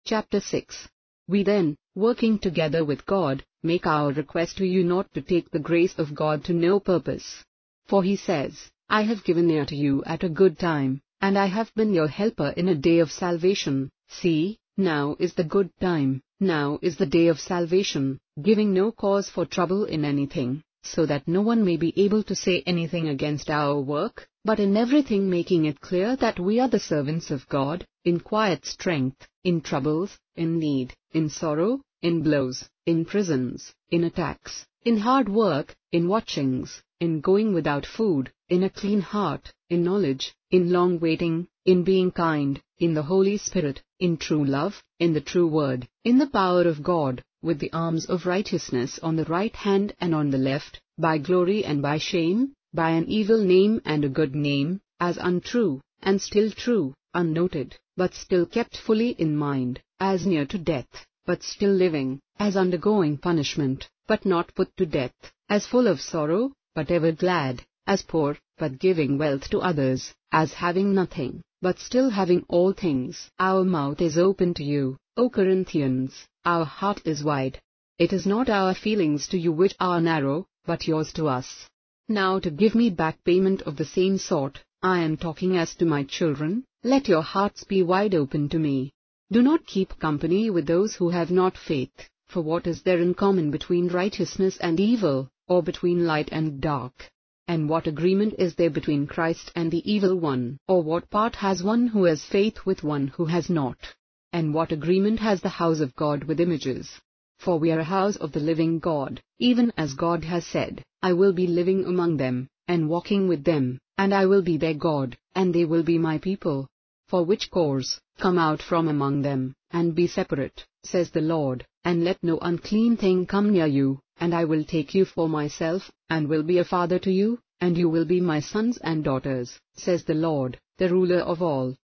Chapter 6. We then, working together with God, make our request to you not to take the grace of God to no purpose. For he says, I have given ear to you at a good time, and I have been your helper in a day of salvation. See, now is the good time, now is the day of salvation, giving no cause for trouble in anything, so that no one may be able to say anything against our work, but in everything making it clear that we are the servants of God, in quiet strength, in troubles, in need, in sorrow, in blows, in prisons, in attacks, in hard work, in watchings, in going without food, in a clean heart, in knowledge, in long waiting, in being kind, in the Holy Spirit, in true love, in the true word, in the power of God, with the arms of righteousness on the right hand and on the left, by glory and by shame, by an evil name and a good name, as untrue, and still true, unnoted, but still kept fully in mind, as near to death, but still living, as undergoing punishment, but not put to death, as full of sorrow, but ever glad, as poor, but giving wealth to others, as having nothing, but still having all things. Our mouth is open to you, O Corinthians, our heart is wide. It is not our feelings to you which are narrow, but yours to us. Now to give me back payment of the same sort, I am talking as to my children, let your hearts be wide open to me. Do not keep company with those who have not faith, for what is there in common between righteousness and evil, or between light and dark? And what agreement is there between Christ and the evil one, or what part has one who has faith with one who has not? And what agreement has the house of God with images? For we are a house of the living God, even as God has said, I will be living among them, and walking with them, and I will be their God, and they will be my people. For which cause, come out from among them, and be separate, says the Lord, and let no unclean thing come near you, and I will take you for myself, and will be a father to you, and you will be my sons and daughters, says the Lord, the ruler of all.